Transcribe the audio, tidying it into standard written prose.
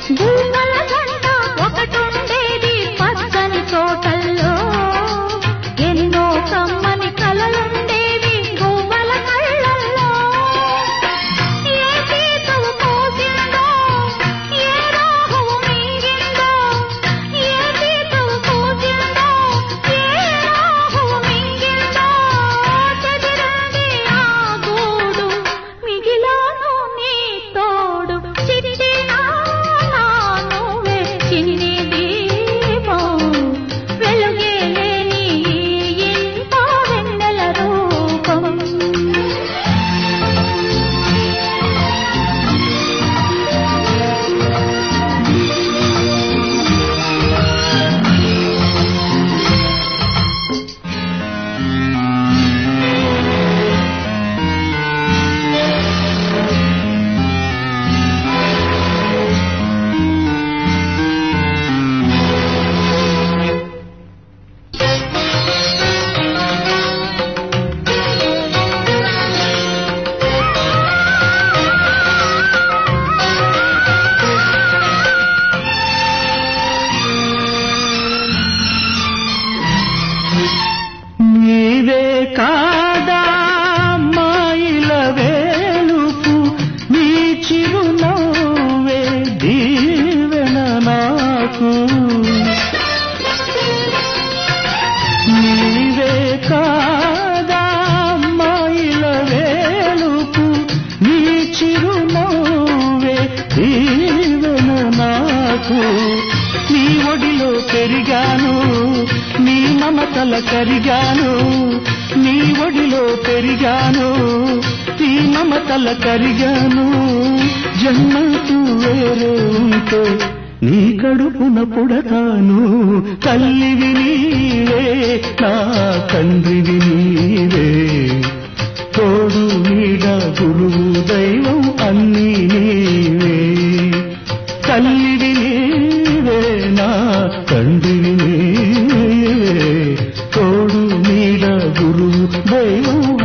గువ్వల గంట ఒకటుండేది పచ్చని తోటల్లో, ఎన్నో కమ్మని కలలుండేవి గువ్వల కళ్ళల్లో. ఏ సీతవు కోసిందో, ఏ రాహువు మింగిందో, ఏ సీతవు కోసిందో, ఏ రాహువు మింగిందో, చెదిరింది ఆ గూడు, మిగిలాను నీ తోడు. చిట్టినా నువ్వే చిన్ని దీపం, వెలుగే లేని ఈ ఇంట వెన్నెల రూపం. నీవే కాదా మాయిల వేలుపు, నీ చిరునవ్వే దీవెన నాకు. నీవే కాదా మాయిల వేలుపు, నీ చిరునవ్వే దీవెన నాకు. నీ ఒడిలో పెరిగాను, నీ మమతల కరిగాను, నీ ఒడిలో పెరిగాను, నీ మమతల కరిగాను. జన్మకు వేరే ఉంటే నీ కడుపున పుడతాను. తల్లివి నీవే, నా తండ్రివి నీవే, తోడు నీడ గురువు దైవం అన్నీ నీవే. తల్లివి నీవే, నా తండ్రివి నీవే, తోడు నీడ గురువు దైవం